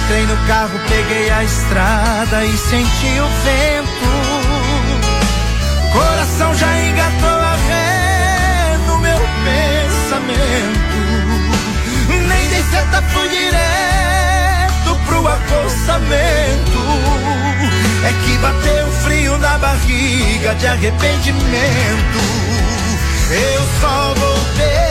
Entrei no carro, peguei a estrada e senti o vento. Coração já engatou a ré no meu pensamento. Nem dei seta, fui direto pro acostamento. É que bateu frio na barriga de arrependimento. Eu só voltei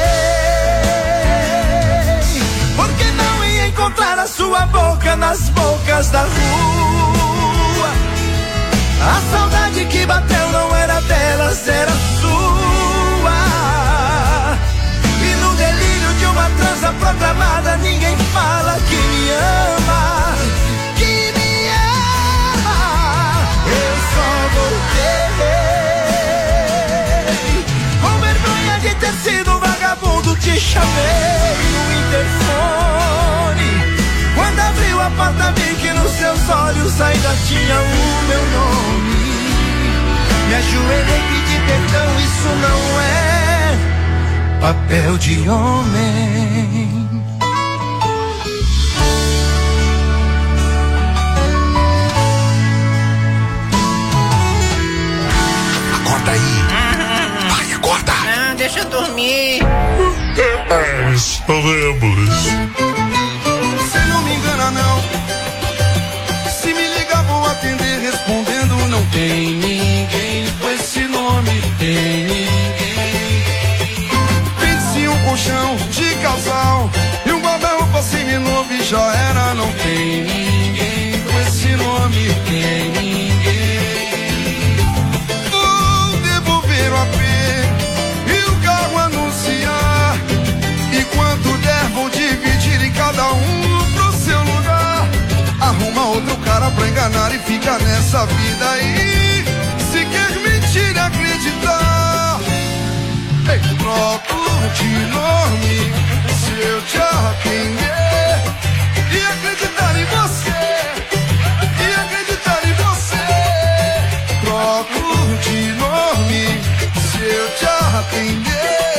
porque não ia encontrar a sua boca nas bocas da rua. A saudade que bateu não era delas, era sua. E no delírio de uma transa programada, ninguém fala que me ama, que me ama. Eu só voltei com vergonha de ter sido um vagabundo. Te chamei no interfone. Quando abri o apartamento, que nos seus olhos ainda tinha o meu nome. Me ajoelhei e pedi perdão, isso não é papel de homem. Acorda aí. Vai, acorda. Não, deixa eu dormir. Sonâmbulos. Você não me engana não. Se me ligar vou atender respondendo. Não tem ninguém com esse nome. Tem ninguém. Pense um colchão de casal e um guarda-roupa seminovo e já era. Não tem ninguém com esse nome. Tem ninguém. Vou devolver o AP e o carro anunciar. E quanto der vou dividir em cada um pro seu lugar. Arruma outro cara pra enganar e fica nessa vida aí. Se quer mentir e acreditar, ei, troco de nome se eu te arrepender. E acreditar em você, e acreditar em você. Troco de nome se eu te arrepender.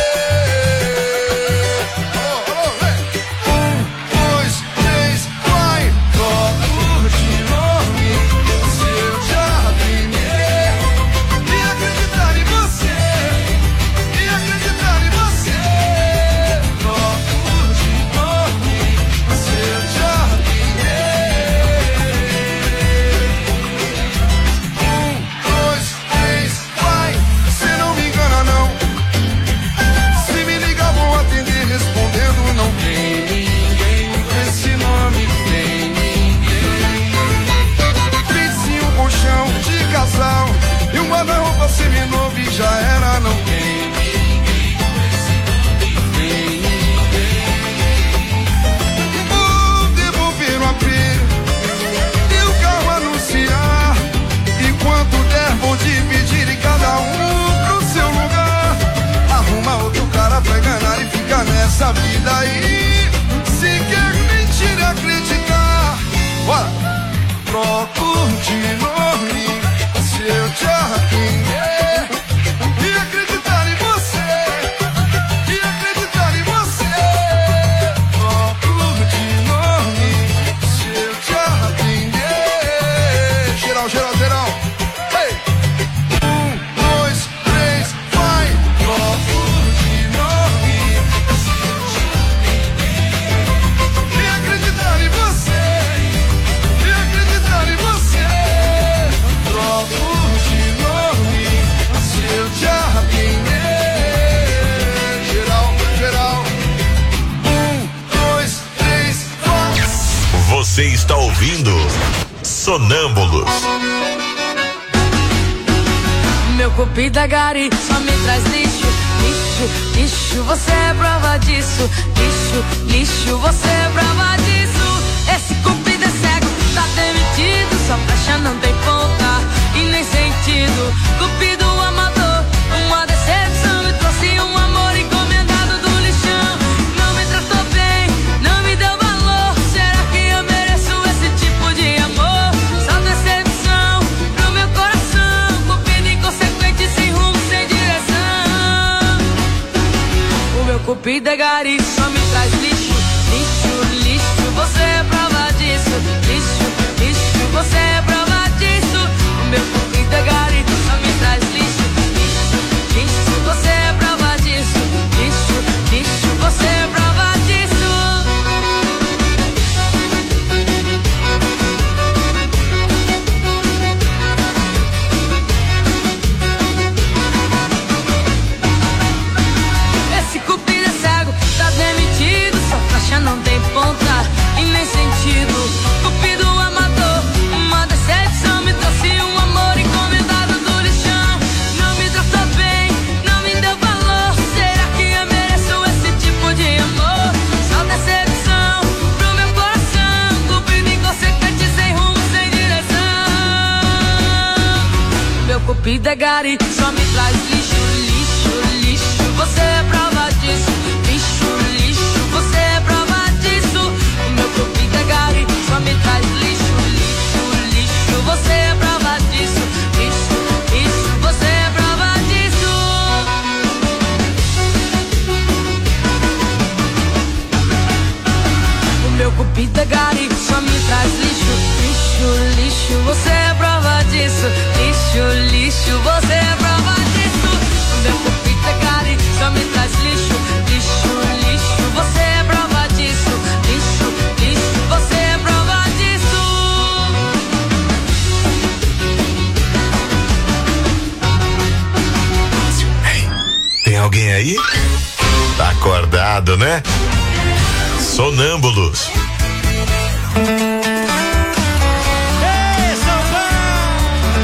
E um guarda-roupa seminovo e já era. Não tem ninguém com esse nome. Tem ninguém. Vou devolver o AP e o carro anunciar. E quanto der vou dividir em cada um pro seu lugar. Arruma outro cara pra enganar e fica nessa vida aí. Se quer mentir e acreditar, bora. Troco de nome se eu te arrepender. E acreditar em você, e acreditar em você. Troco de nome se eu te arrepender. Geral, geral, geral. Ei! 1, 2, 3, vai! Troco de nome se eu te arrepender. E acreditar em você, e acreditar em você. Troco de nome se eu te arrepender. Geral, geral. 1, 2, 3, 4. Você está ouvindo Sonâmbulos. Meu cupido é gari, só me traz lixo, lixo, lixo, você é prova disso. Lixo, lixo, você é prova disso. Esse cupido é cego, tá demitido. Sua flecha não tem ponta e nem sentido. Cupido amador, uma decepção. Me trouxe um amor encomendado do lixão. Não me tratou bem, não me deu valor. Será que eu mereço esse tipo de amor? Só decepção pro meu coração. Cupido inconsequente, sem rumo, sem direção. O meu cupido é gari, só me traz lixo, lixo, lixo. Você é prova disso. lixo, lixo, você é prova disso. O meu cupido é gari, só me traz lixo, lixo, lixo, você é prova disso. Lixo, lixo, você é prova disso. Esse cupido é cego, tá demitido. Sua faixa não tem ponta e nem sentido. Cupido amador, uma decepção. Me trouxe um amor encomendado do lixão. Não me tratou bem, não me deu valor. Será que eu mereço esse tipo de amor? Só decepção pro meu coração. Cupido inconsequente, sem rumo, sem direção. Meu cupido é gari, só me traz lixo, lixo, lixo, você é prova disso. Lixo, lixo, você é prova disso. O meu cupido é gari, só me traz lixo, lixo, lixo, você é prova disso. Lixo, lixo, você é prova disso. O meu cupido é gari, só me traz lixo, lixo, lixo, você é prova disso. Lixo, lixo, você é prova disso. O meu cupido é gari, só me traz lixo, lixo, lixo, você é prova disso. Lixo, lixo, você é prova disso. Tem alguém aí? Tá acordado, né? Sonâmbulos. Ei, São Paulo!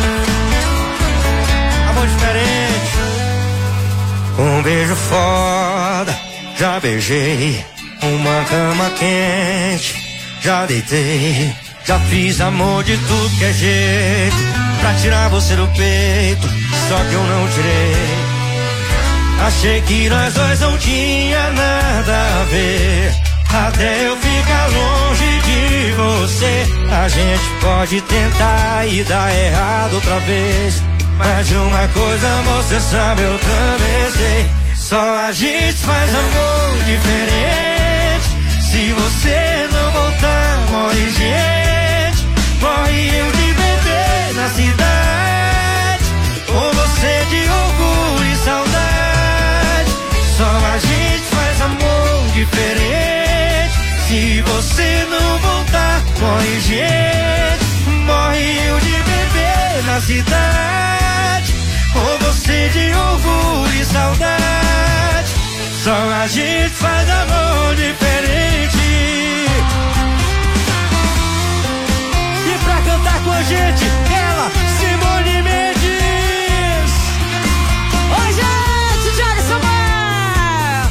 Amor diferente. Um beijo foda, já beijei. Uma cama quente, já deitei. Já fiz amor de tudo que é jeito pra tirar você do peito, só que eu não tirei. Achei que nós dois não tinha nada a ver, até eu ficar longe de você. A gente pode tentar e dar errado outra vez, mas de uma coisa você sabe, eu também sei. Só a gente faz amor diferente. Se você não voltar, morre gente. Morre eu de bebê na cidade, com você de orgulho e saudade. Só a gente faz amor diferente. Se você não voltar, morre gente. Morre eu de bebê na cidade, com você de orgulho e saudade. Só a gente faz amor diferente. E pra cantar com a gente, ela, Simone Mendes. Oi, gente, Joga Samuel.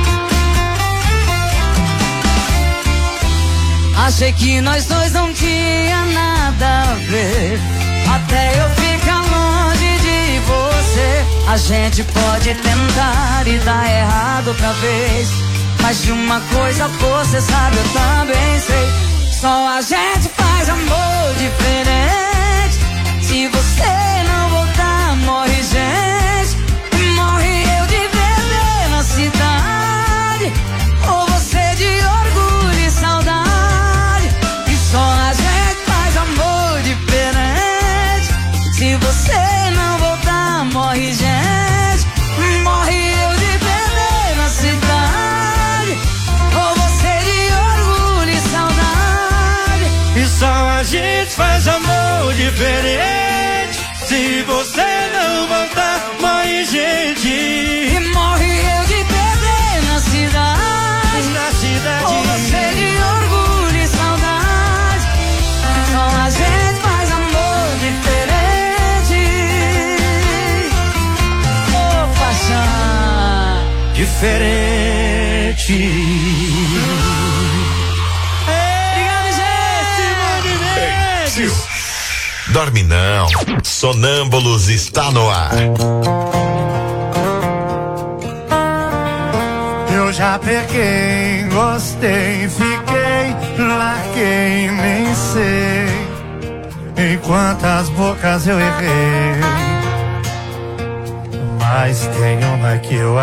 Achei que nós dois não tinha nada a ver, até eu ficar longe de você. A gente pode tentar e dar errado outra vez, mas de uma coisa você sabe, eu também sei. Só a gente faz amor diferente. Se você não voltar, morre gente. Morre eu de bebê na cidade, ou você de orgulho e saudade. E só a gente faz amor diferente. Se você não voltar, morre gente. Morre eu de bebê na cidade, ou você de orgulho e saudade. E só a gente faz amor diferente. Se você não voltar, morre gente. E morre eu de bebê na cidade, Na cidade. ou você de orgulho e saudade. Só a gente faz amor diferente. Oh, paixão. Diferente. Obrigado, gente. Dorme não. Sonâmbulos está no ar. Eu já peguei, gostei, fiquei, larguei, nem sei em quantas bocas eu errei, mas tem uma que eu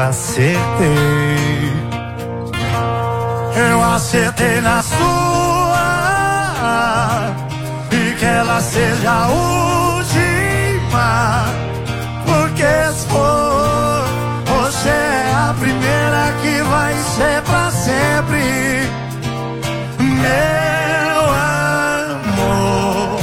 acertei. Eu acertei na sua, e que ela seja a última, porque se for, você é a primeira que vai ser pra sempre, meu amor.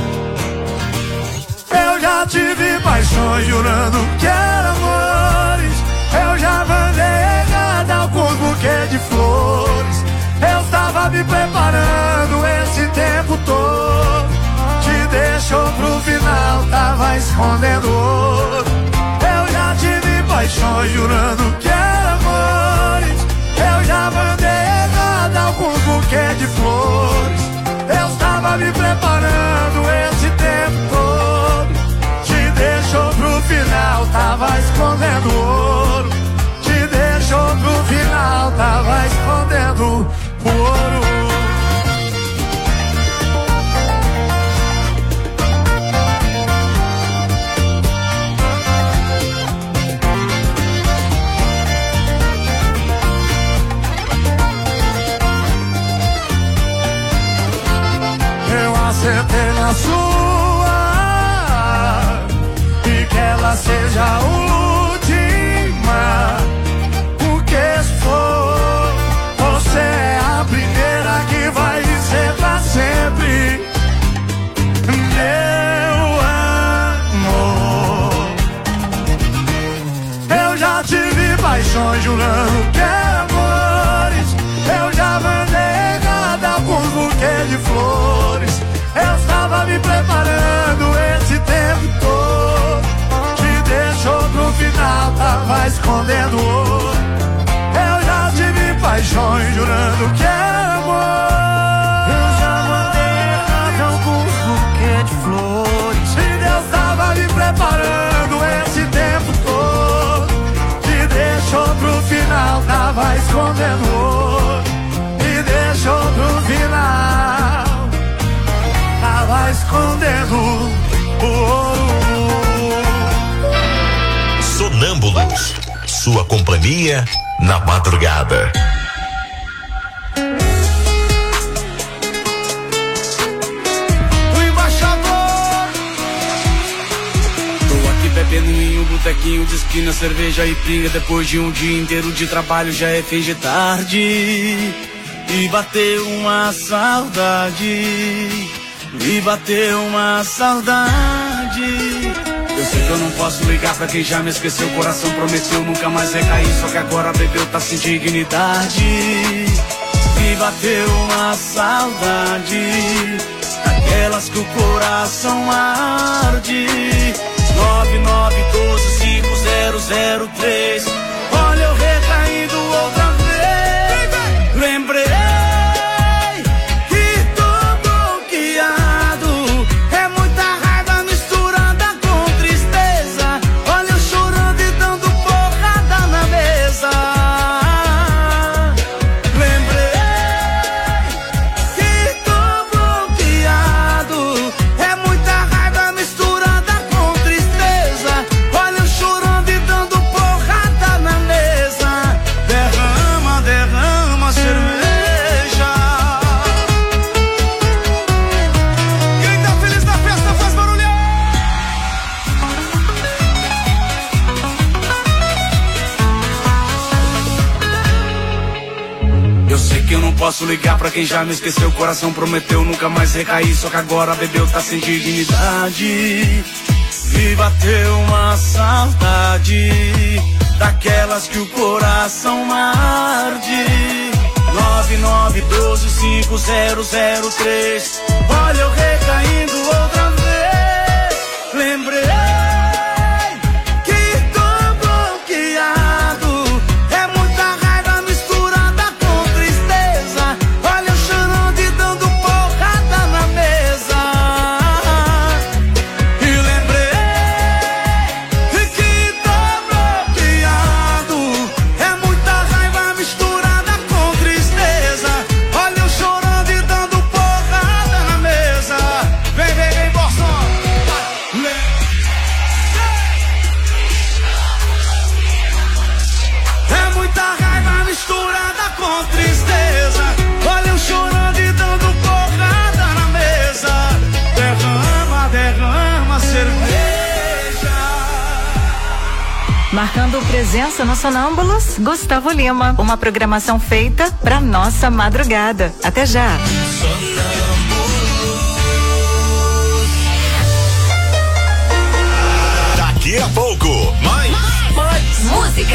Eu já tive paixões jurando que eram amores, eu já mandei errado alguns buquês de flores, eu estava me preparando esse tempo todo, te deixou pro final, tava escondendo ouro. Eu já tive paixões jurando que eram amores, eu já mandei errado alguns buquês de flores, eu estava me preparando esse tempo todo, te deixou pro final, tava escondendo ouro, te deixou pro final, tava escondendo ouro. Eu acertei na sua e que ela seja a última, porque se for, você é a primeira que vai ser pra sempre, meu amor. Eu já tive paixões jurando que eram amores, eu já mandei errado alguns buquês de flores, eu estava me preparando esse tempo todo, te deixou pro final, tava escondendo ouro. Eu já tive paixões jurando que era amor, eu já mandei errado alguns buquês de flores, e Deus tava me preparando esse tempo todo, te deixou pro final, tava escondendo ouro, me deixou pro final, tava escondendo o ouro. Sonâmbulos, sua companhia na madrugada. O embaixador. Tô aqui bebendo em um botequinho de esquina, cerveja e pinga. Depois de um dia inteiro de trabalho já é fim de tarde e bateu uma saudade. Me bateu uma saudade. Eu sei que eu não posso ligar pra quem já me esqueceu. O coração prometeu nunca mais recair, só que agora bebeu, tá sem dignidade. Me bateu uma saudade, daquelas que o coração arde. 99125003. Olha eu recaindo outra vez. Lembrei posso ligar pra quem já me esqueceu. O coração prometeu nunca mais recair, só que agora bebeu, tá sem dignidade. Me bateu uma saudade, daquelas que o coração arde. 99125003. Olha eu recaindo outra vez. Lembrei Marcando presença no Sonâmbulos, Gustavo Lima. Uma programação feita pra nossa madrugada. Até já. Daqui a pouco, mais música.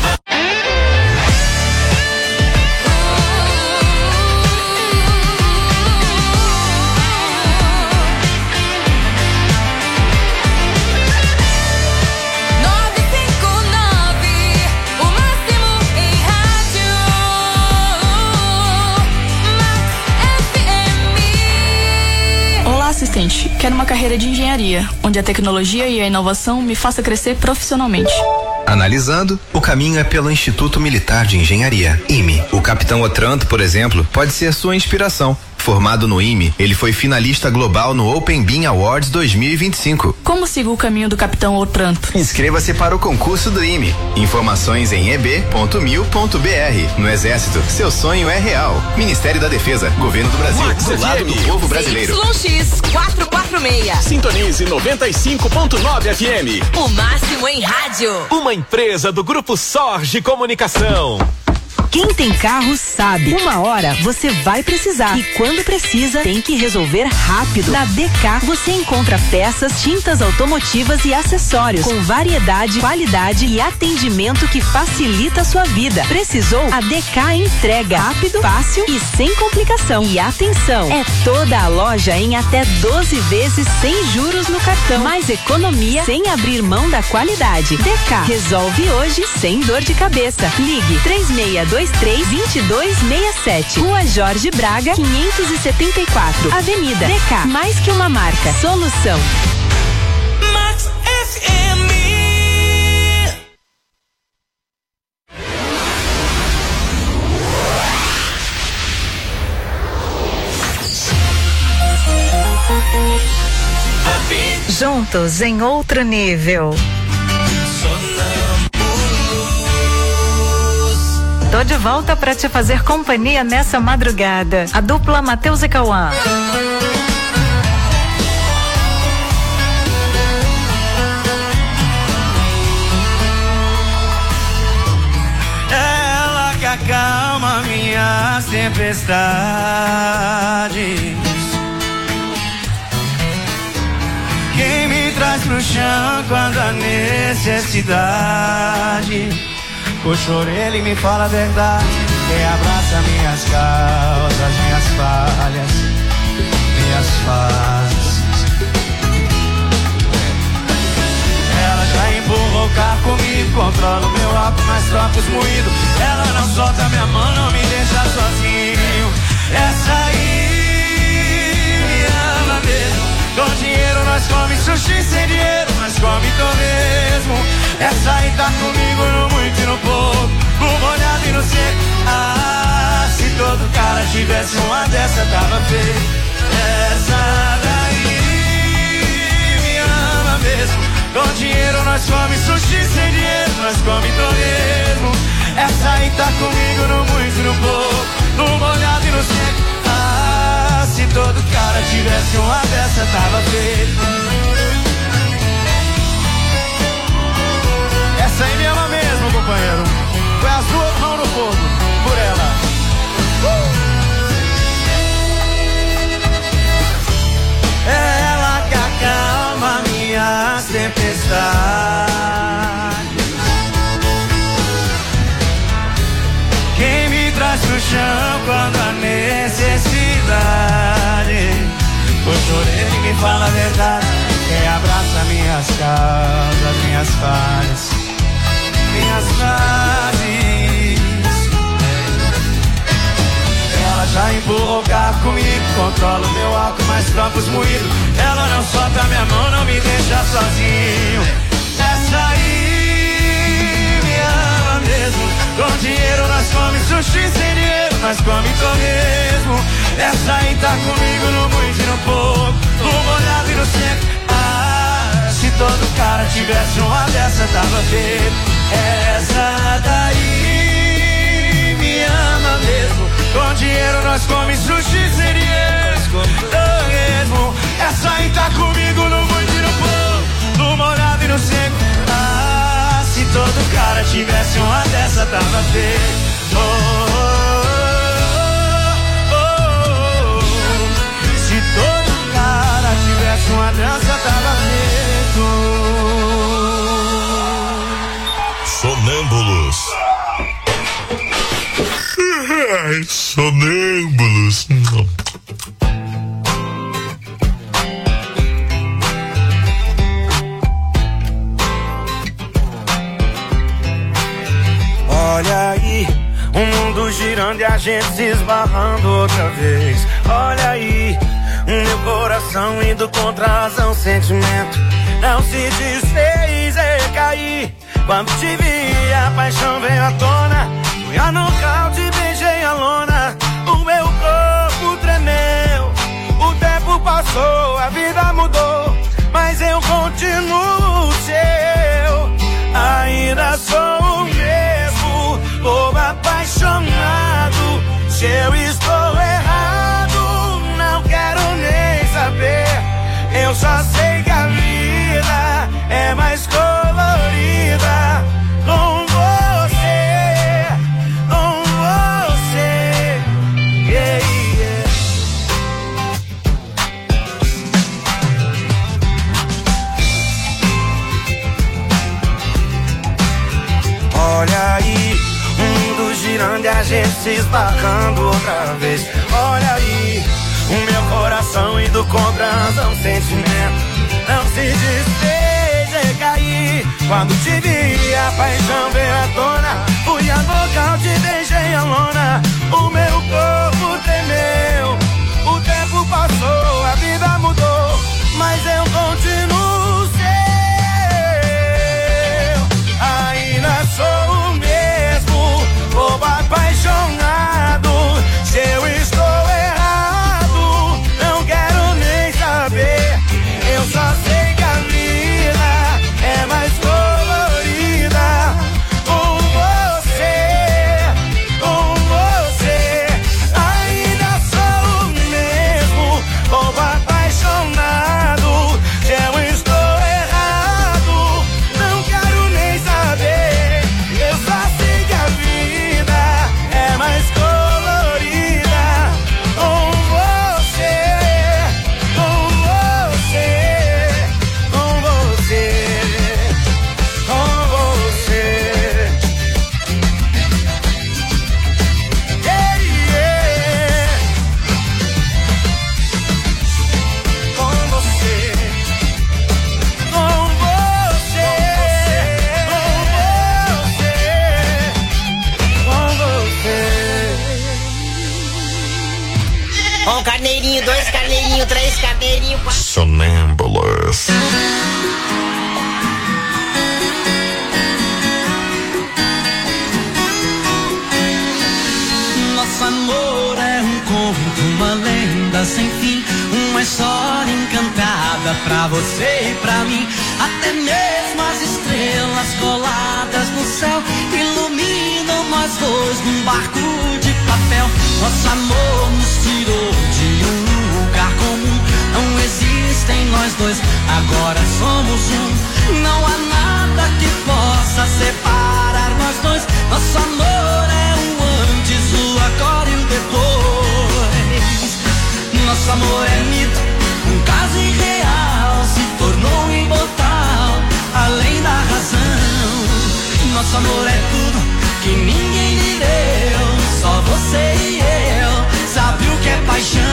Assistente, quero uma carreira de engenharia, onde a tecnologia e a inovação me faça crescer profissionalmente. Analisando, o caminho é pelo Instituto Militar de Engenharia, IME. O capitão Otranto, por exemplo, pode ser sua inspiração. Formado no IME, ele foi finalista global no Open Beam Awards 2025. Como sigo o caminho do capitão Otranto? Inscreva-se para o concurso do IME. Informações em eb.mil.br. No Exército, seu sonho é real. Ministério da Defesa, Governo do Brasil, Max do lado do povo brasileiro. YX 446. Sintonize 95.9 FM. O máximo em rádio. Uma empresa do Grupo Sorge Comunicação. Quem tem carro sabe. Uma hora você vai precisar. E quando precisa, tem que resolver rápido. Na DK você encontra peças, tintas automotivas e acessórios com variedade, qualidade e atendimento que facilita a sua vida. Precisou? A DK entrega rápido, fácil e sem complicação. E atenção, é toda a loja em até 12 vezes sem juros no cartão. Mais economia sem abrir mão da qualidade. DK resolve hoje sem dor de cabeça. Ligue 3623-2267. Rua Jorge Braga, 574. Avenida DK. Mais que uma marca. Solução. Max FM. Juntos em outro nível. Tô de volta pra te fazer companhia nessa madrugada. A dupla Matheus e Cauã. Ela que acalma minhas tempestades, quem me traz pro chão quando a necessidade. Puxa a orelha e me fala a verdade. Quem abraça minhas causas, minhas falhas, minhas faces. Ela já empurrou o carro comigo, controla o meu álcool, mas troca os moídos. Ela não solta minha mão, não me deixa sozinho. Essa aí me ama mesmo. Com dinheiro nós come sushi, sem dinheiro nós come torresmo. Essa aí tá comigo no muito e no pouco, no molhado e no seco. Ah, se todo cara tivesse uma dessa tava feio. Essa daí me ama mesmo. Com dinheiro nós come sushi, sem dinheiro nós come torresmo. Essa aí tá comigo no muito e no pouco, no molhado e no seco. Ah, se todo cara tivesse uma dessa tava feio. Essa aí me ama mesmo, companheiro. Foi as duas mãos no fogo por ela. Ela que acalma minhas tempestades, quem me traz pro chão quando a necessidade. Puxa a orelha e me fala a verdade. Quem abraça minhas causas, minhas falhas, minhas frases. Ela já empurrou o carro comigo, controla o meu álcool, mas troca os moídos. Ela não solta minha mão, não me deixa sozinho. Essa aí me ama mesmo. Com dinheiro nós come sushi, sem dinheiro nós come torresmo. Essa aí tá comigo no muito e no pouco, no molhado e no seco. Ah, se todo cara tivesse uma dessa tava feito. Essa daí me ama mesmo. Com dinheiro nós come sushi, sem dinheiro torresmo. Essa aí tá comigo no muito e no pouco, no molhado e no seco. Ah, se todo cara tivesse uma dessa, tava feito. Se todo cara tivesse uma dança, tava feito. Sonâmbulos. Ai, sonâmbulos. Olha aí, o mundo girando e a gente se esbarrando outra vez. Olha aí, meu coração indo contra a razão, sentimento não se desfez, caí. Quando te vi, a paixão veio à tona. Fui a nocaute, beijei a lona. O meu corpo tremeu. O tempo passou, a vida mudou, mas eu continuo seu. Ainda sou o mesmo, povo apaixonado. Se eu estou errado, não quero nem saber. Eu só sei que a vida é mais colorida com você, com você. Yeah, yeah. Olha aí, o mundo girando e a gente se esbarrando outra vez. Olha aí, o meu coração indo contra a razão, sentimento não se desfez, caí. Quando te vi, a paixão veio à tona. Fui a nocaute, beijei a lona. O meu corpo tremeu. O tempo passou, a vida mudou, mas eu continuo seu. Ainda sou o mesmo, povo apaixonado. Se eu estou errado, não quero nem saber. Eu só sei que a vida é mais colorida com você, com você. Ainda sou o mesmo, povo apaixonado. Se eu estou errado, não quero nem saber. Eu só sei que a vida é mais colorida com você, com você, com você, com você. Yeah, yeah. Com você, com você, com você. Um carneirinho, 2 carneirinhos, 3 carneirinhos, 4. Sonâmbulos. Nosso amor é um conto, uma lenda sem fim, uma história encantada pra você e pra mim. Até mesmo as estrelas coladas no céu iluminam nós dois num barco de papel. Nosso amor nos tirou de um lugar comum. Não existem nós dois, agora somos um. Não há nada que possa separar nós dois. Nosso amor é o antes, o agora e o depois. Nosso amor é mito, um caso irreal, se tornou imortal, além da razão. Nosso amor é tudo que ninguém lhe deu, só você e eu sabe o que é paixão.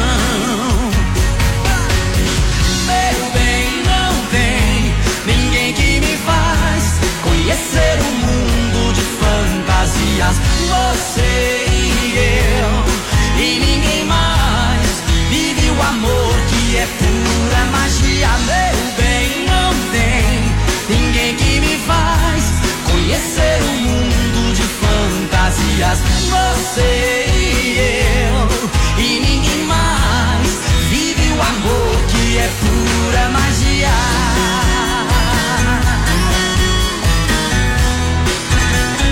Meu bem, não tem ninguém que me faz conhecer um mundo de fantasias. Você e eu, e ninguém mais vive o amor que é pura magia. Meu bem, não tem ninguém que me faz conhecer um mundo de fantasias. Você e eu, e ninguém mais vive o amor que é pura magia.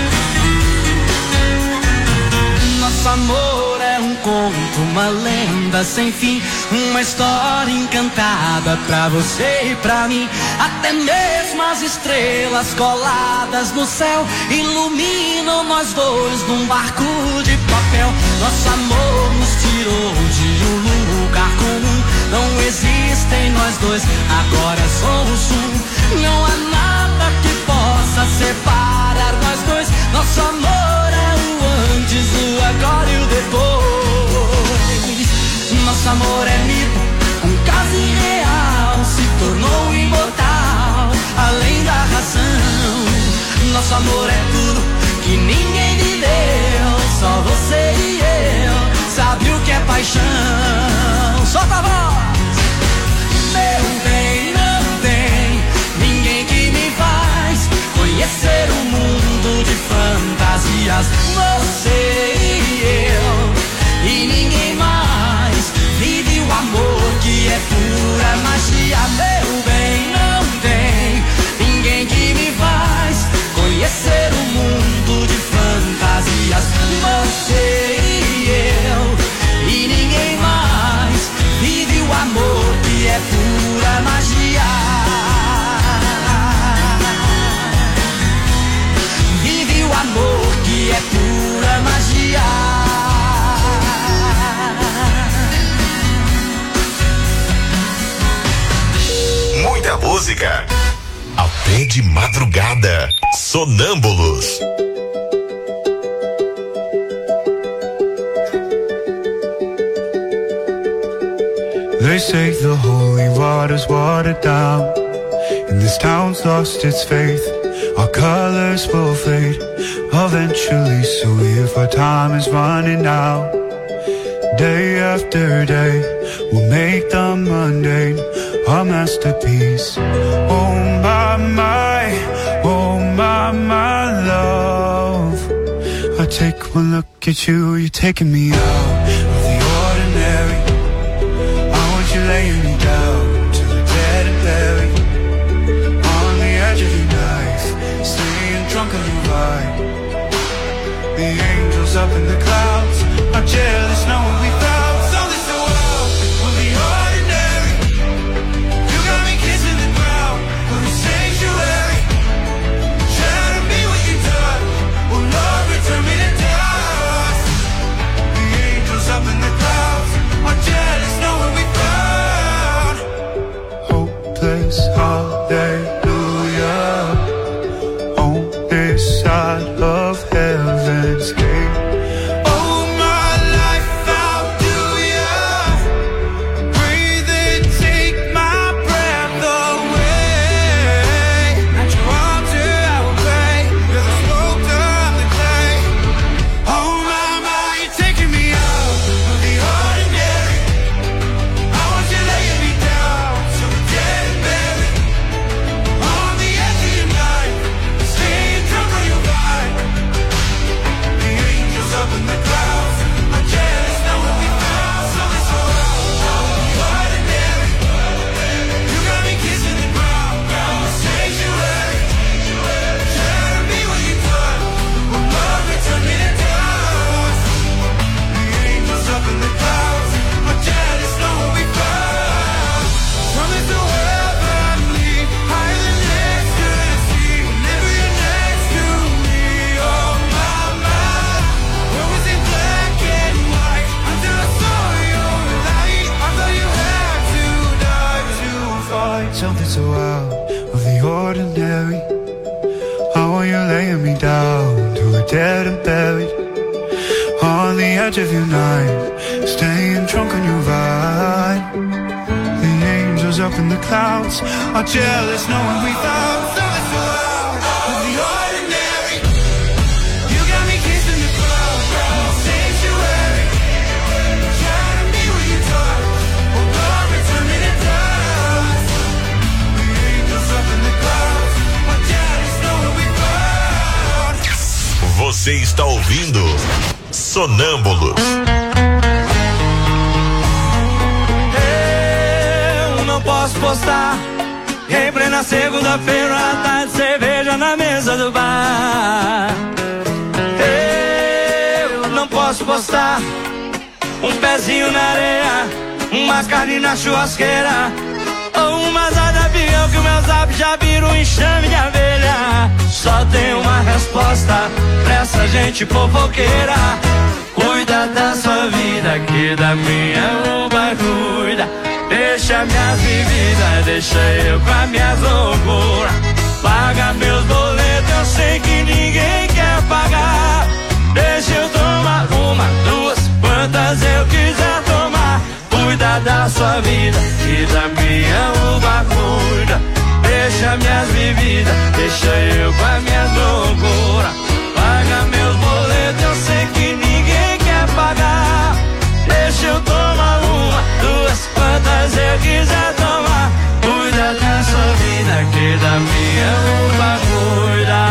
Nosso amor é um conto, uma lenda lenda sem fim, uma história encantada pra você e pra mim. Até mesmo as estrelas coladas no céu iluminam nós dois num barco de papel. Nosso amor nos tirou de um lugar comum. Não existem nós dois, agora somos um. Não há nada que possa separar nós dois. Nosso amor é o antes, o agora e o depois. Nosso amor é mito, um caso irreal, se tornou imortal, além da razão. Nosso amor é tudo que ninguém me deu, só você e eu sabe o que é paixão. Solta a voz! Meu bem, não tem ninguém que me faz conhecer um mundo de fantasias. Você e eu, e ninguém mais vive o amor que é pura magia. Meu bem, não tem ninguém que me faz conhecer um mundo de fantasias. Você e eu, e ninguém mais vive o amor que é pura magia. Vive o amor que é pura magia. Muita música até de madrugada. Sonâmbulos. They say the holy water's watered down, and this town's lost its faith. Our colors will fade eventually, so if our time is running out, day after day, we'll make the mundane a masterpiece. Oh my love, I take one look at you, you're taking me out of the ordinary. You're laying me down to the dead and buried on the edge of your knife, staying drunk on your vibe. The angels up in the clouds are jealous knowing we found something so wild of the ordinary. You got me kissing the ground of the sanctuary, trying to be what you done. Will love return me to dust? The angels up in the clouds are jealous knowing we found hallelujah on this side of heaven's gate. Oh, my life, how do you breathe and take my breath away? At your altar I will pray, you're the smoke of the clay. Oh my, you're taking me out of the ordinary. I want you laying me down so dead and buried on the edge of your night, staying drunk on your vibe. The angels up in the clouds are jealous knowing we found something so out of the ordinary. You got me kissing the ground of the sanctuary, trying to be what you done. Will love return me to dust? The angels up in the clouds are jealous knowing we found something so heavenly, higher than ecstasy. Whenever you're next to me, oh my, where was it black and white until I saw your light? I thought you had to die to fight something so out of the ordinary. I want you laying me down to a dead and buried on the edge of your night, staying drunk on your vibe. The angels up in the clouds are jealous knowing we found something so out of the ordinary. You got me kissing the cloud of the sanctuary, trying to be what you done. Oh God, return me to dust. The angels up in the clouds are jealous knowing we found. Você está ouvindo Sonâmbulos. Eu não posso postar em plena segunda-feira à tarde, cerveja na mesa do bar. Eu não posso postar um pezinho na areia, uma carne na churrasqueira, ou uma asa de avião que o meu zap já vira um enxame de abelha. Só tem uma resposta pra essa gente fofoqueira: cuida da sua vida, que da minha roupa cuida. Deixa minhas bebidas, deixa eu com as minhas loucuras. Paga meus boletos, eu sei que ninguém quer pagar. Deixa eu tomar uma, duas, quantas eu quiser tomar. Cuida da sua vida e da minha uva cuida. Deixa minhas bebidas, deixa eu com as minhas loucuras. Paga meus boletos, eu sei que ninguém quer pagar. Deixa eu tomar uma, duas, quantas eu quiser tomar. Cuida da sua vida, que da minha uva cuida.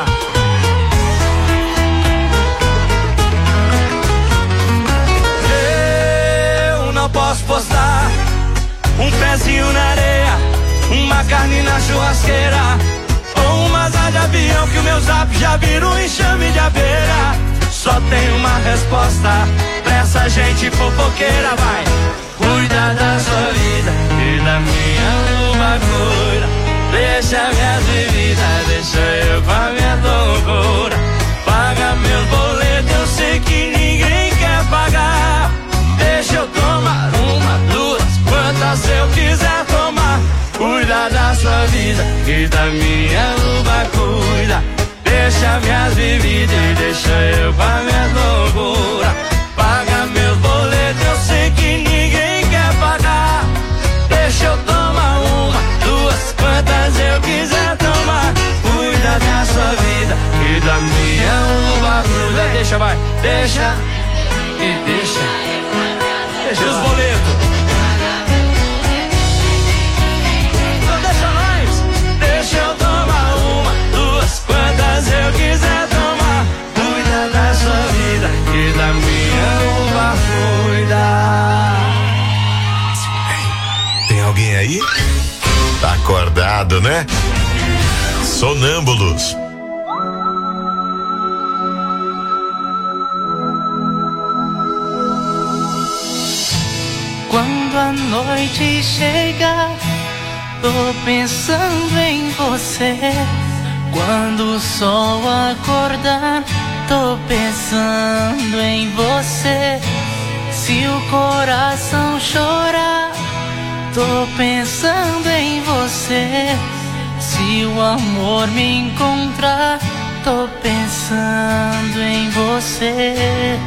Eu não posso postar um pezinho na areia, uma carne na churrasqueira, ou uma asa de avião que o meu zap já vira um enxame de abelha. Só tem uma resposta pra essa gente fofoqueira, vai. Cuida da sua vida e da minha uva cuida. Deixa minhas bebidas, deixa eu com a minha loucura. Paga meus boletos, eu sei que ninguém quer pagar. Deixa eu tomar uma, duas, quantas eu quiser tomar. Cuida da sua vida e da minha uva cuida. Deixa minhas bebidas e deixa eu com a minha loucura. Paga meus boletos, eu sei que ninguém quer pagar. Deixa eu tomar uma, duas, quantas eu quiser tomar. Cuida da sua vida e da minha uva cuida. Deixa, vai, deixa e deixa. Deixa os boletos. Não deixa mais. Deixa eu tomar uma, duas, quantas eu quiser tomar. Cuida da sua vida e da minha uva cuida. Tem alguém aí? Tá acordado, né? Sonâmbulos. Quando a noite chega, tô pensando em você. Quando o sol acordar, tô pensando em você. Se o coração chorar, tô pensando em você. Se o amor me encontrar, tô pensando em você.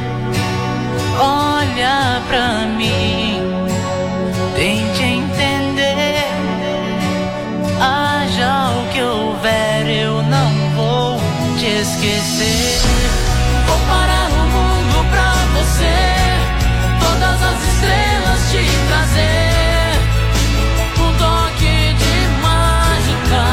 Olha pra mim, tente entender. Haja o que houver, eu não vou te esquecer. Vou parar o mundo pra você, todas as estrelas te trazer. Um toque de mágica,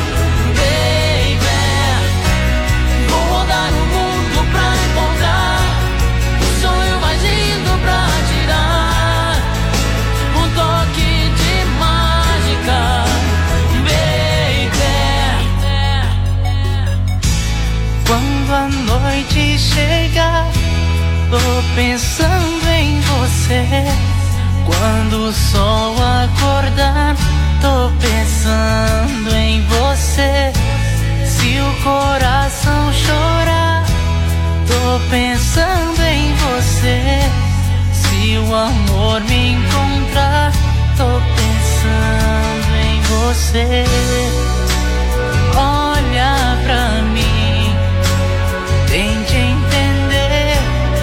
baby. Vou rodar o mundo pra encontrar o sonho mais lindo pra tirar. Um toque de mágica, baby. Quando a noite chega, tô pensando em você. Quando o sol acordar, tô pensando em você. Se o coração chorar, tô pensando em você. Se o amor me encontrar, tô pensando em você. Olha pra mim, tente entender.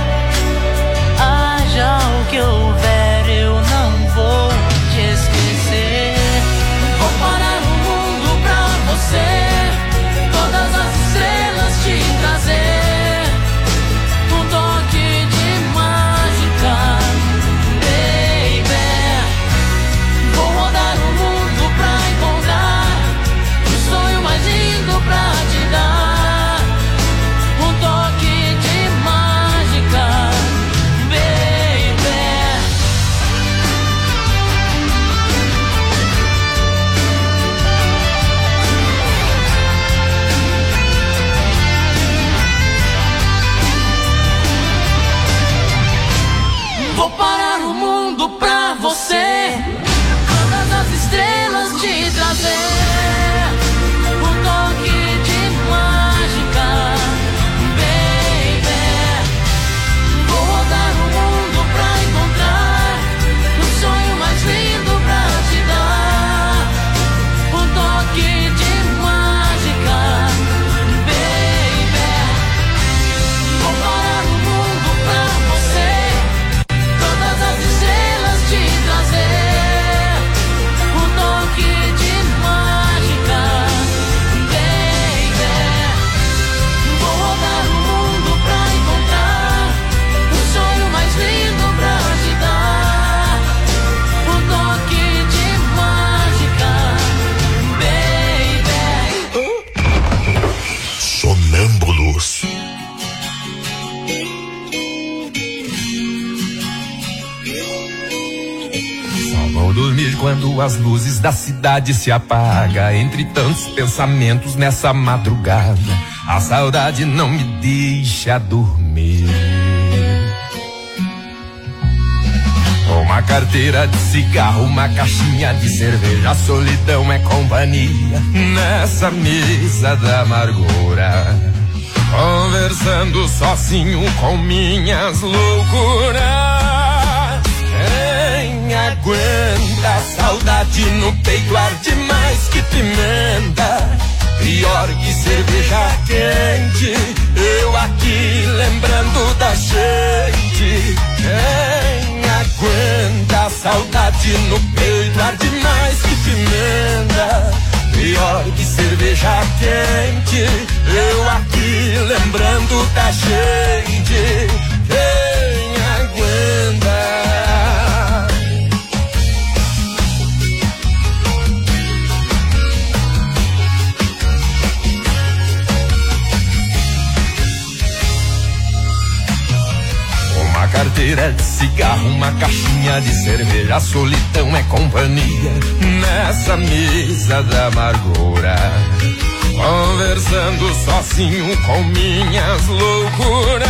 Haja o que houver, eu não vou te esquecer. Vou parar o mundo pra você, todas as estrelas te trazer. Um toque de mágica, baby. Vou rodar o mundo pra encontrar quando as luzes da cidade se apagam. Entre tantos pensamentos nessa madrugada, a saudade não me deixa dormir. Uma carteira de cigarro, uma caixinha de cerveja, a solidão é companhia nessa mesa da amargura. Conversando sozinho com minhas loucuras. Quem aguenta a saudade no peito arde mais que pimenta, pior que cerveja quente, eu aqui lembrando da gente. Quem aguenta a saudade no peito arde mais que pimenta, pior que cerveja quente, eu aqui lembrando da gente. Quem aguenta? Uma carteira de cigarro, uma caixinha de cerveja, a solidão é companhia nessa mesa da amargura. Conversando sozinho com minhas loucuras.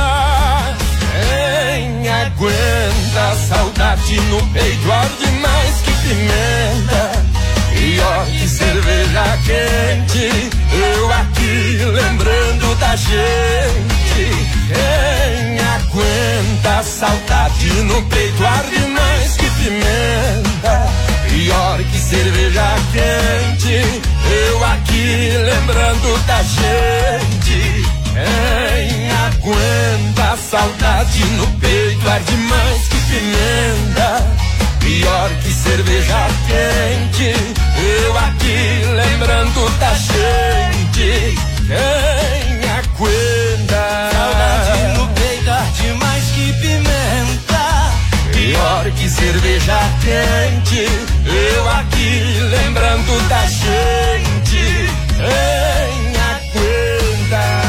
Quem aguenta a saudade no peito arde mais que pimenta, pior que cerveja quente, eu aqui lembrando da gente. Quem aguenta a saudade no peito arde mais que pimenta, pior que cerveja quente, eu aqui lembrando da gente. Quem aguenta a saudade no peito arde mais que pimenta, pior que cerveja quente, eu aqui lembrando da gente. Quem aguenta saudade no peito arde mais que pimenta, pior que cerveja quente, eu aqui lembrando da gente. Quem aguenta?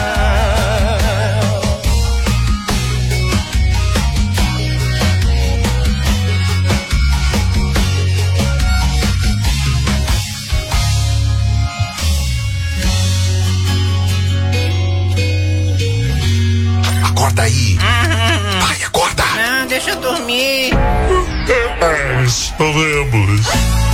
Acorda aí. Vai, acorda. Não, deixa eu dormir. Sonâmbulos.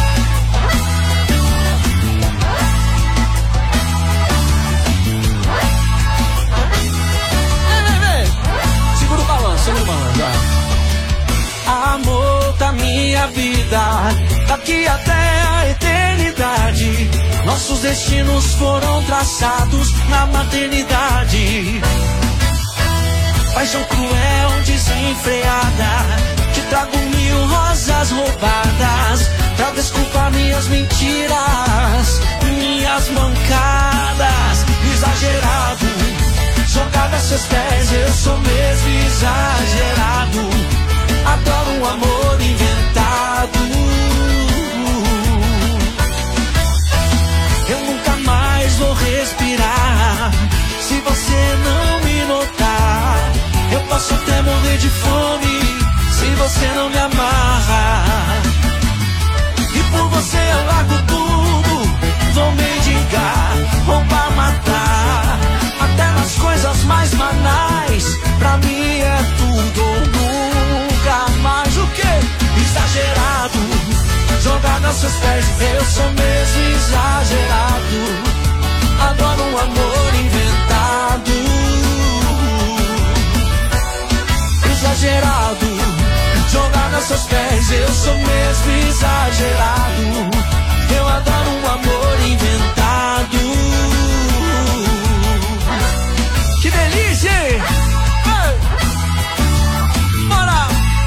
Segura o balanço, segura o balanço. Amor da minha vida, daqui até a eternidade, nossos destinos foram traçados na maternidade. Paixão cruel, desenfreada, te trago 1000 rosas roubadas pra desculpar minhas mentiras, minhas mancadas. Exagerado, jogado a seus pés, eu sou mesmo exagerado. Adoro um amor inventado. Eu nunca mais vou respirar se você não me notar. Eu posso até morrer de fome se você não me amarrar. E por você eu largo tudo, vou mendigar, roubar, matar, até nas coisas mais banais. Pra mim é tudo ou nunca mais. O quê? Exagerado, jogado aos seus pés, eu sou mesmo exagerado. Adoro um amor inventado. Exagerado, jogado aos seus pés, eu sou mesmo exagerado. Eu adoro um amor inventado. Que delícia, hein? Bora!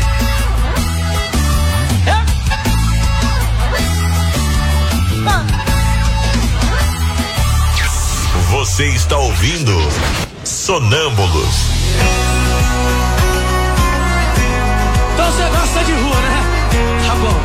Você está ouvindo Sonâmbulos. Então você gosta de rua, né? Tá bom.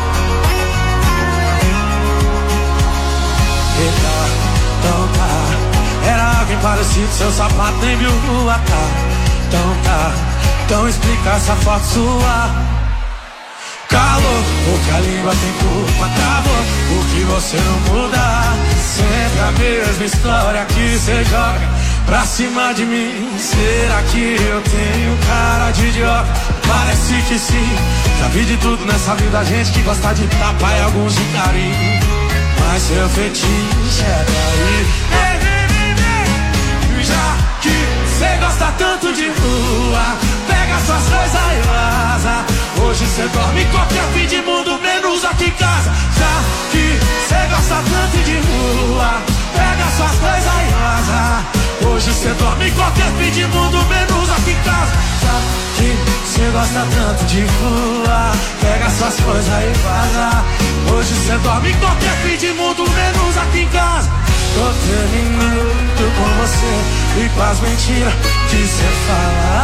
Eita, então tá. Era alguém parecido, seu sapato nem viu rua, tá. Então tá. Então explica essa foto sua. calor, porque a língua tem culpa, travou, o que você não muda. Sempre a mesma história que você joga pra cima de mim. Será que eu tenho cara de idiota? Parece que sim. Já vi de tudo nessa vida, gente que gosta de tapa e alguns de carinho. Mas seu fetiche é daí. Já que cê gosta tanto de rua, pega suas coisas e vaza. Hoje cê dorme em qualquer fim de mundo, menos aqui em casa. Já que cê gosta tanto de rua, pega suas coisas e vaza. Hoje cê dorme em qualquer fim de mundo, menos aqui em casa. Já que cê gosta tanto de rua, pega suas coisas e vaza. Hoje cê dorme em qualquer fim de mundo, menos aqui em casa. Tô terminando com você e com as mentiras que cê fala.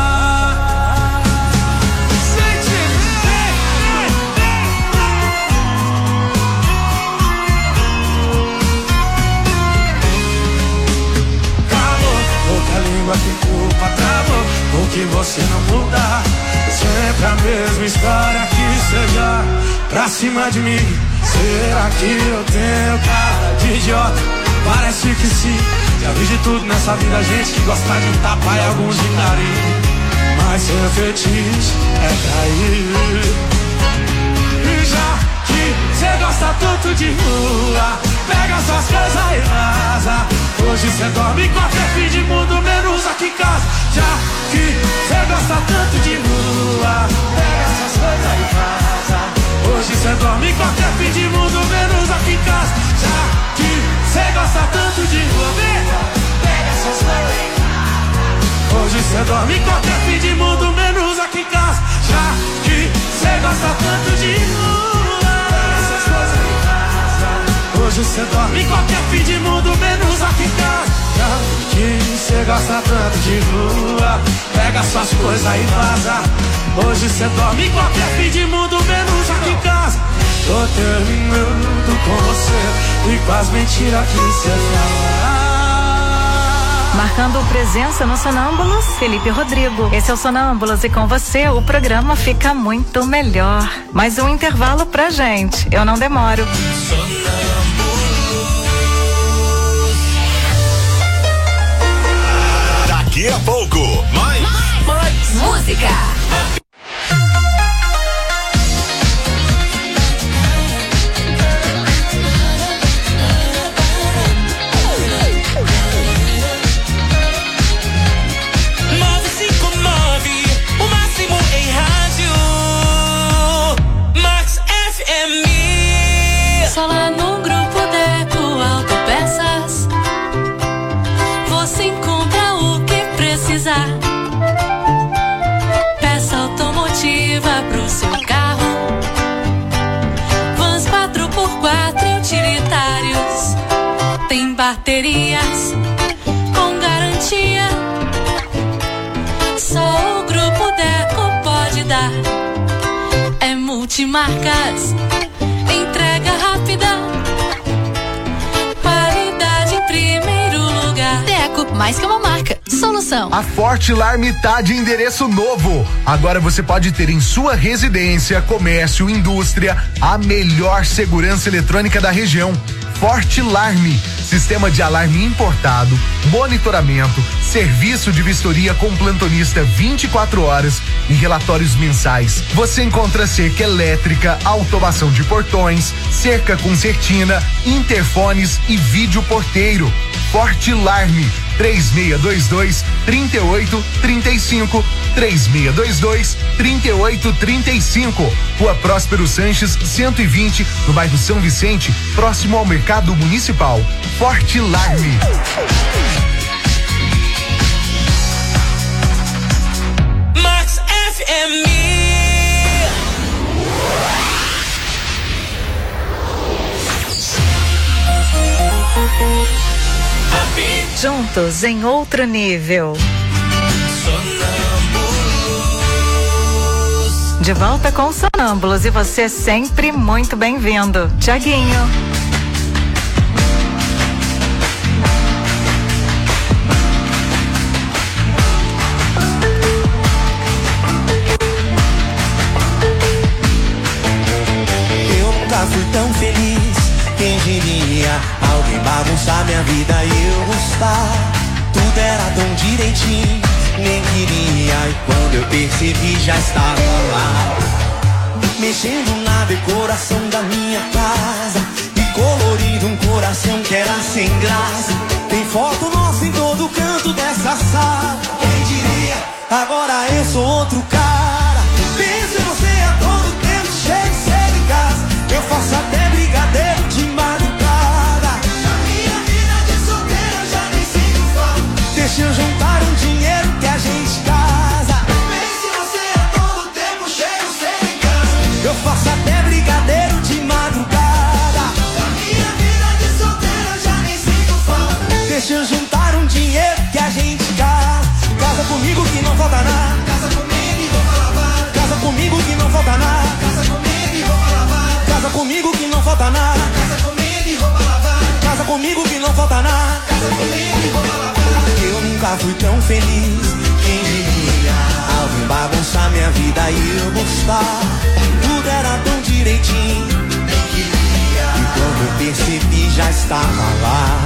Calor, pouca língua que culpa, travou, o que você não muda. Sempre a mesma história que cê joga pra cima de mim. Será que eu tenho cara de idiota? Parece que sim. Já vi de tudo nessa vida, gente que gosta de tapa e alguns de carinho. Mas seu fetiche é cair. E já que cê gosta tanto de rua, pega suas coisas e vaza. Hoje cê dorme em qualquer fim de mundo, menos aqui em casa. Já que cê gosta tanto de rua, pega suas coisas e vaza. Hoje cê dorme em qualquer fim de mundo, menos aqui em casa. Já que cê gosta tanto de rua, pega suas coisas e vaza. Hoje cê dorme em qualquer fim de mundo, menos aqui em casa. Já que cê gosta tanto de rua, pega suas coisas e vaza. Hoje cê dorme em qualquer fim de mundo, menos aqui em casa. Já que cê gosta tanto de rua, pega suas coisas e vaza. Hoje cê dorme em qualquer fim de mundo, menos aqui em casa. Tô terminando com você e com as mentiras que cê fala. Marcando presença no Sonâmbulos, Felipe Rodrigo. Esse é o Sonâmbulos e com você o programa fica muito melhor. Mais um intervalo pra gente, eu não demoro. Daqui a pouco, mais música. Só lá no Grupo Deco Autopeças você encontra o que precisar. Peça automotiva pro seu carro, vans 4x4 e utilitários. Tem baterias com garantia, só o Grupo Deco pode dar. É multimarcas, entrega rápida, qualidade em primeiro lugar. Deco, mais que uma marca, solução. A Fortilarme tá de endereço novo. Agora você pode ter em sua residência, comércio, indústria, a melhor segurança eletrônica da região. Fortilarme, sistema de alarme importado, monitoramento, serviço de vistoria com plantonista 24 horas e relatórios mensais. Você encontra cerca elétrica, automação de portões, cerca com certina, interfones e vídeo porteiro. Fortilarme, 3622-3835, 3622-3835. Rua Próspero Sanches, 120, no bairro São Vicente, próximo ao Mercado Municipal. Fortilarme. Max FM. Juntos em outro nível. De volta com Sonâmbulos e você é sempre muito bem-vindo. Tiaguinho. tão feliz. Quem diria, alguém bagunçar minha vida e eu gostar. Tudo era tão direitinho, nem queria. E quando eu percebi já estava lá, mexendo na decoração da minha casa e colorindo um coração que era sem graça. Tem foto nossa em todo canto dessa sala. Quem diria, agora eu sou outro cara. Penso em você a todo tempo, chego cedo em casa. Eu faço até brigadeiro de madrugada. Na minha vida de solteiro eu já nem sinto falta. Deixa eu juntar um dinheiro que a gente casa. Penso em você a todo tempo, chego cedo em casa. Eu faço até brigadeiro de madrugada. Na minha vida de solteiro eu já nem sinto falta. Deixa eu juntar um dinheiro que a gente casa. Casa comigo que não falta nada. Casa comigo e roupa lavada. Casa comigo que não falta nada. Casa comigo e roupa lavada. Casa comigo que não falta nada. Casa comigo e roupa lavada. Casa comigo que não falta nada. Casa comigo e roupa lavada. Eu nunca fui tão feliz. Quem diria, alguém bagunçar minha vida e eu gostar. Tudo era tão direitinho, nem queria. E quando eu percebi já estava lá,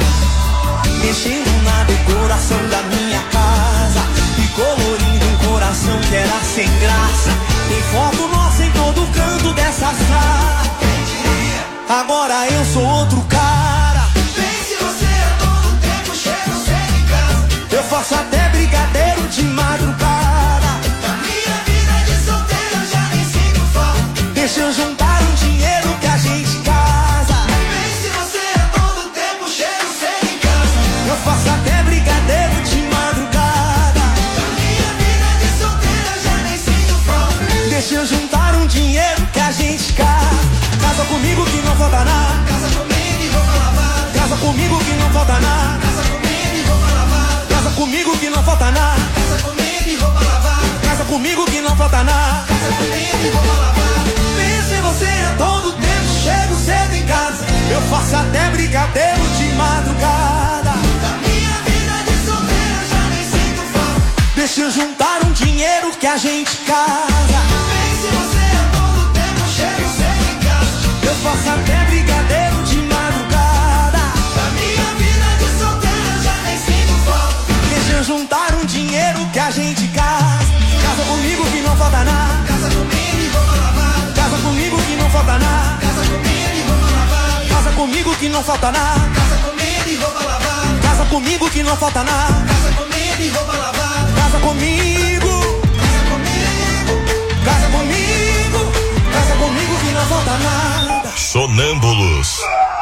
mexendo na decoração da minha casa e colorindo um coração que era sem graça. Tem foto nossa em todo canto dessa sala. Quem diria, agora eu sou outro cara. Pense você a todo tempo, chego cedo em casa. Eu faço até brigadeiro de madrugada. Na minha vida de solteiro eu já nem sinto falta. Deixa eu juntar um dinheiro que a gente casa. Pense você a todo tempo, chego cedo em casa. Eu faço até brigadeiro de madrugada. Na minha vida de solteiro eu já nem sinto falta. Deixa eu juntar um dinheiro que a gente casa. Casa comigo que não falta nada. Casa comigo e roupa lavada. Casa comigo que não falta nada. Casa comigo e roupa lavada. Casa comigo que não falta nada. Casa comigo e roupa lavada. Casa comigo que não falta nada. Casa comigo e roupa lavada. Penso em você a todo tempo, chego cedo em casa. Eu faço até brigadeiro de madrugada. Da minha vida de solteiro eu já nem sinto falta. Deixa eu juntar um dinheiro que a gente casa. Penso em você a todo tempo, chego cedo em casa. Eu faço até brigadeiro de madrugada. Da minha vida de solteiro eu já nem sinto falta. Deixa eu juntar um dinheiro que a gente casa. Casa comigo que não falta nada. Casa comigo e roupa lavada. Casa comigo que não falta nada. Casa comigo e roupa lavada. Casa comigo que não falta nada. Casa comigo e roupa lavada. Casa comigo que não falta nada. Casa comigo e roupa lavada. Casa comigo. Casa comigo. Casa comigo. Casa comigo que não falta nada. Sonâmbulos.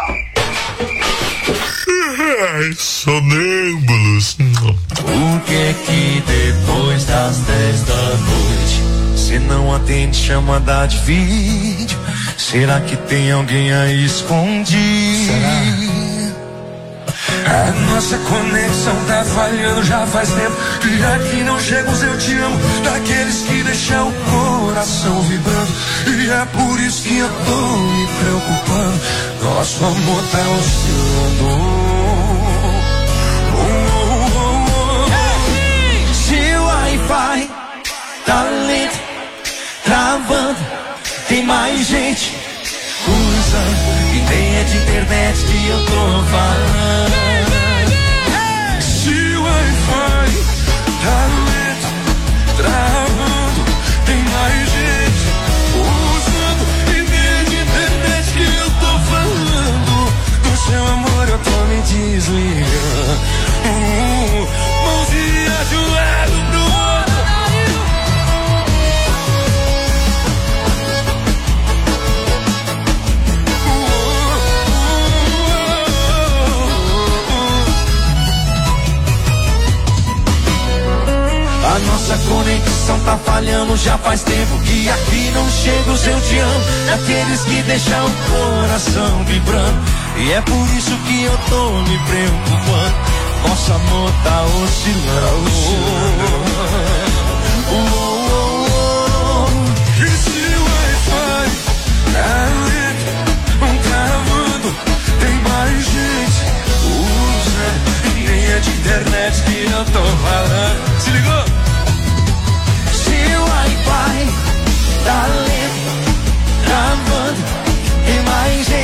Sonâmbulos. Por que depois das 10 da noite cê não atende chamada de vídeo? Será que tem alguém aí escondido? Será? A nossa conexão tá falhando já faz tempo. E aqui não chega os eu te amo, daqueles que deixam o coração vibrando. E é por isso que eu tô me preocupando. Nosso amor tá oscilando. Se o Wi-Fi tá lento, travando, tem mais gente usando. E nem é de internet que eu tô falando. Se o Wi-Fi tá lento, travando, tem mais gente usando. E nem é de internet que eu tô falando. Do seu amor eu tô me desligando. Mãozinha de um lado pro outro. A nossa conexão tá falhando já faz tempo. Que aqui não chega os eu te amo, daqueles que deixam o coração vibrando. E é por isso que eu tô me preocupando. Nosso amor tá oscilando. E se o Wi-Fi tá lento, travando, tem mais gente usa. E nem é de internet que eu tô falando. Se ligou? Se o Wi-Fi tá lento, travando, tem mais gente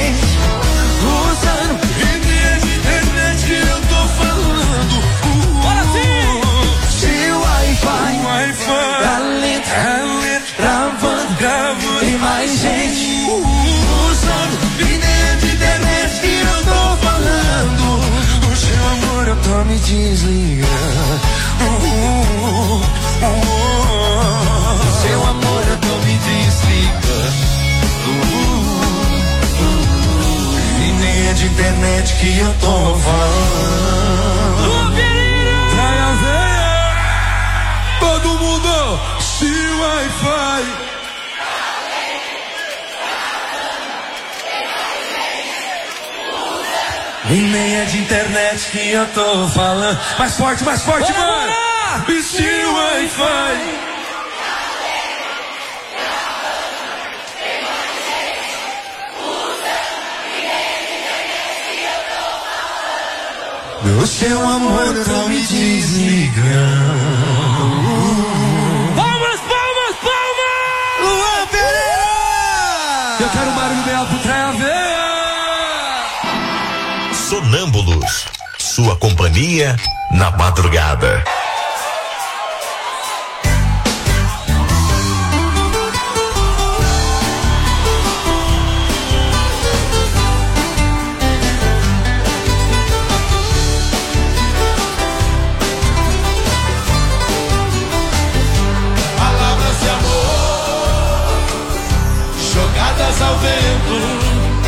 que eu tô falando. Traia veia, todo mundo se Wi-Fi. E nem é de internet que eu tô falando. Mais forte, mano. Se Wi-Fi. O seu amor tá me desligando. Palmas! Luan Pereira! Eu quero barulho bem alto, Traia veia. Sonâmbulos, sua companhia na madrugada. Palavras de amor jogadas ao vento.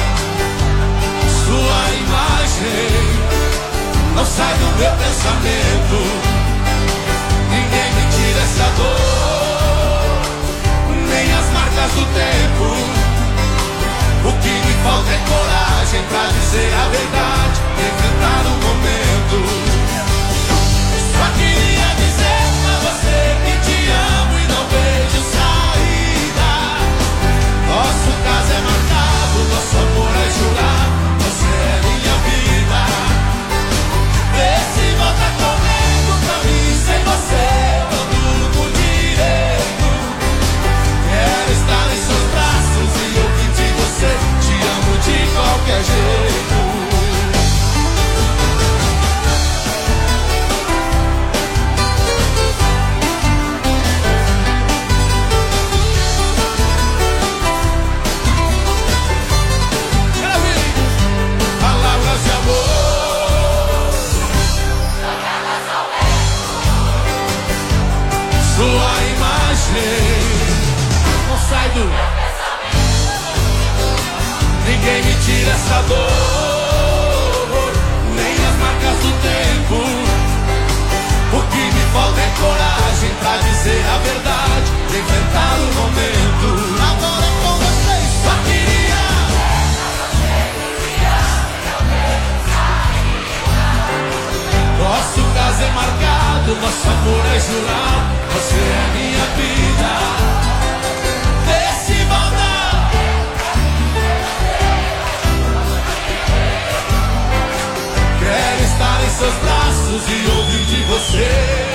Sua imagem não sai do meu pensamento. Ninguém me tira essa dor, nem as marcas do tempo. O que me falta é coragem pra dizer a verdade, enfrentar o momento. Só queria dizer pra você que te amo e não vejo saída. Nosso caso é marcado, nosso amor é jurado. Você é minha vida. Vê se volta correndo pra mim. Sem você eu durmo direito. Quero estar em seus braços e ouvir de você. Te amo de qualquer jeito. Palavras de amor sua imagem não sai do ninguém me tira essa dor, nem as marcas do tempo. O que me falta é coragem pra dizer a verdade, enfrentar o momento. Agora é com vocês. Só queria nosso caso é marcado, nosso amor é jurado. Você é minha vida. Vê se volta. Quero estar em seus braços e ouvir de você.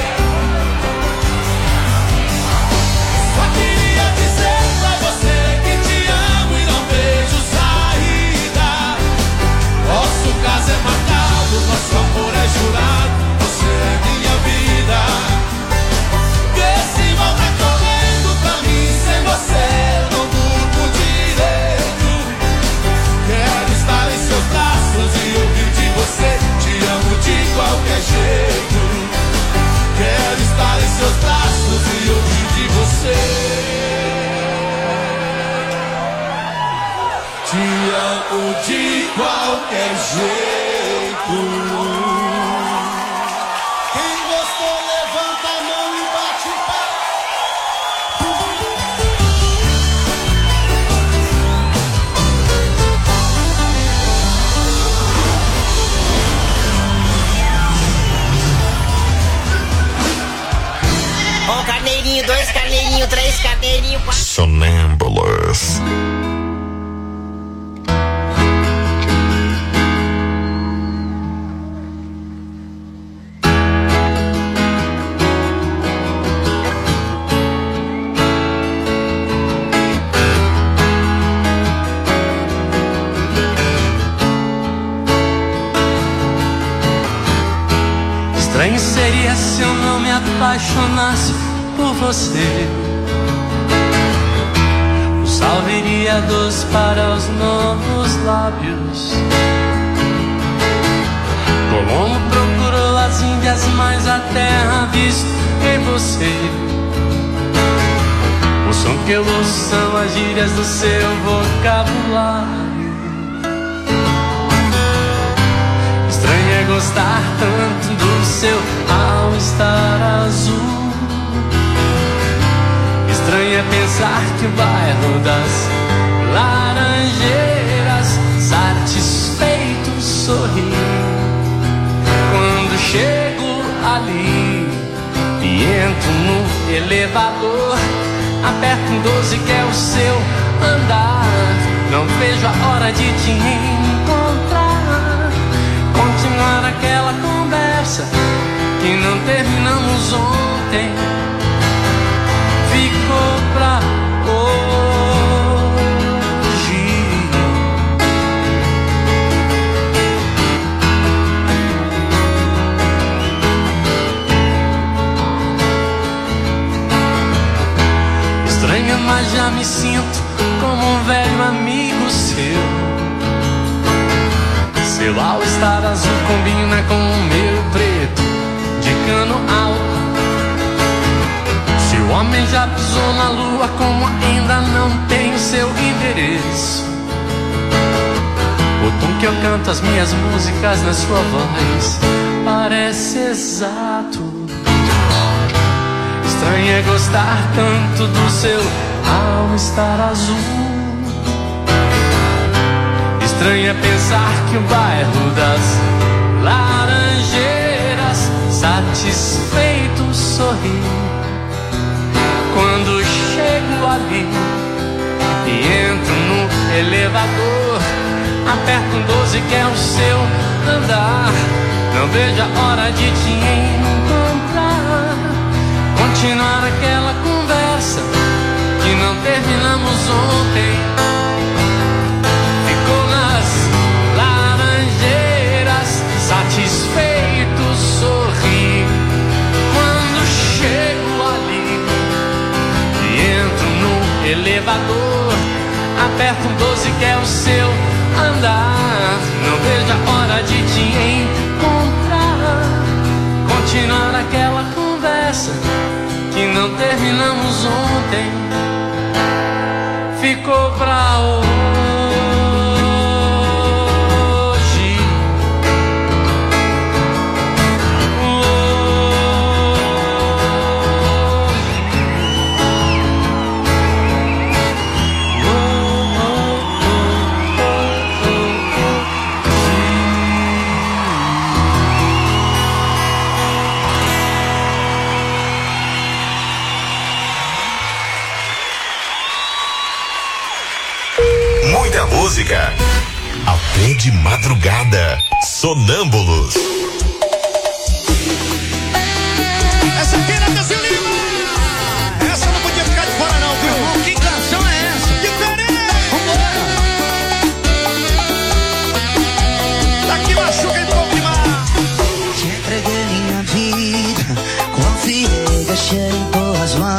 Só queria dizer pra você que te amo e não vejo saída. Nosso caso é marcado, nosso amor é jurado. Você é minha vida. Vê se volta correndo pra mim. Sem você eu não durmo direito. Quero estar em seus braços e ouvir de você. Te amo de qualquer jeito. Quero estar em seus braços e ouvir de você. Te amo de qualquer jeito. Quem gostou, levanta a mão e bate Um carneirinho, 2 carneirinhos, 3 carneirinhos, 4. Sonâmbulos. Estranho seria se eu não me apaixonasse por você. O sal viria doce para os novos lábios. Como procurou as Índias, mas a terra visto em você. O som que eu ouço são as gírias do seu vocabulário. gostar tanto do seu all-star azul. Estranho é pensar que o bairro das Laranjeiras satisfeito sorri quando chego ali e entro no elevador. Aperto um 12 que é o seu andar. Não vejo a hora de te encontrar, continuar aquela conversa que não terminamos ontem. Ficou pra hoje. Estranha, mas já me sinto como um velho amigo seu. Seu all-star azul combina com o meu preto de cano alto. Se o homem já pisou na lua, como ainda não tem o seu endereço? O tom que eu canto as minhas músicas na sua voz parece exato. Estranho é gostar tanto do seu all-star azul. Estranho é pensar que o bairro das Laranjeiras satisfeito sorri quando chego ali e entro no elevador. Aperto um 12 que é o seu andar. Não vejo a hora de te encontrar, continuar aquela conversa que não terminamos ontem. Ficou nas Laranjeiras satisfeito sorri quando chego ali e entro no elevador. Aperto um 12 que é o seu andar. Não vejo a hora de te encontrar, continuar aquela conversa que não terminamos ontem. Ficou pra hoje. Muita música até de madrugada. Sonâmbulos.